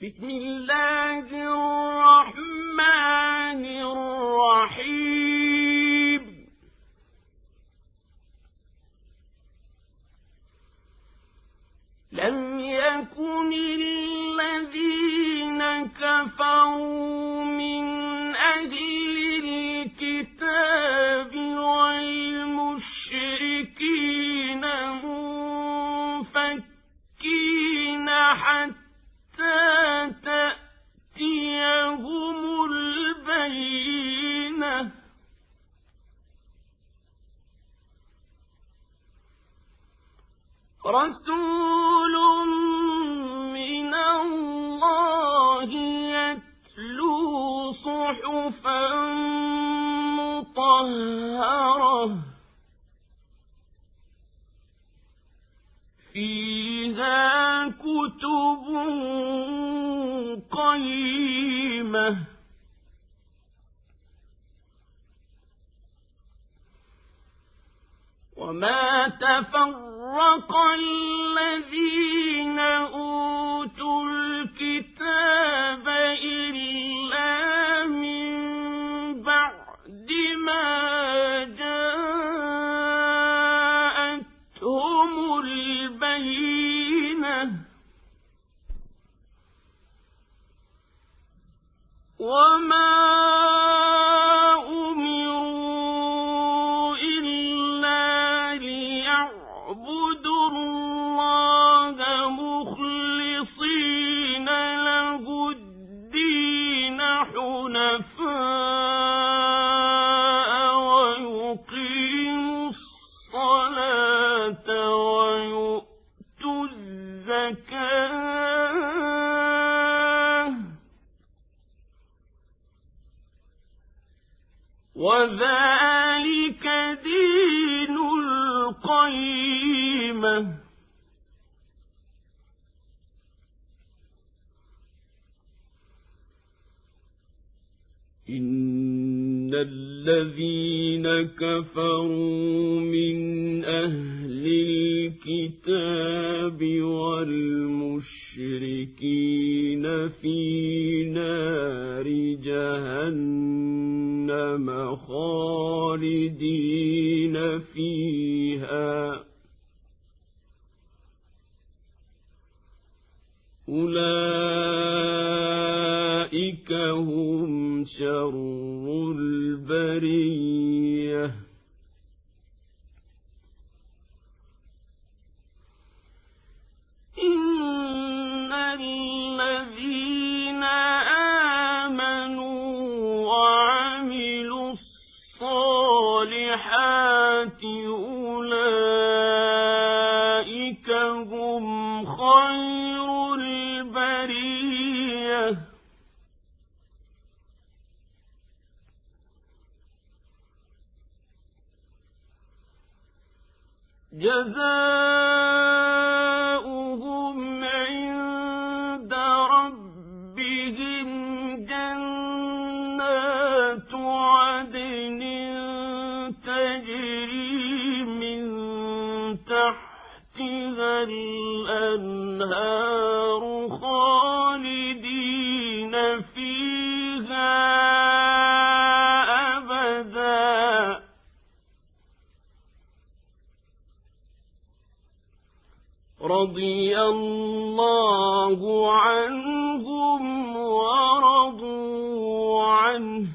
بسم الله الرحمن الرحيم لم يكن الذين كفروا من أهل الكتاب والمشركين منفكين حتى تأتيهم البينة رسول من الله يتلو صحفا مطهرة فيها كتب قيمة وما تفرق الذين أوتوا الكتاب إلا من بعد ما جاءتهم البينة وما أمروا إلا ليعبدوا الله مخلصين له الدين حنفاء ويقيموا الصلاة ويؤتوا الزكاة وذلك دين القيمة إن الذين كفروا من أهل الكتاب والمشركين في نار جهنم خالدين فيها أولئك هم شر البرية إن الذين آمنوا وعملوا الصالحات أولئك هم خير البرية جزاؤهم عند ربهم جنات عدن تجري من تحتها الأنهار خالدين فيها أبدا رضي الله عنهم ورضوا عنه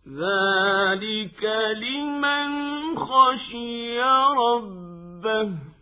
ذلك لمن خشي ربه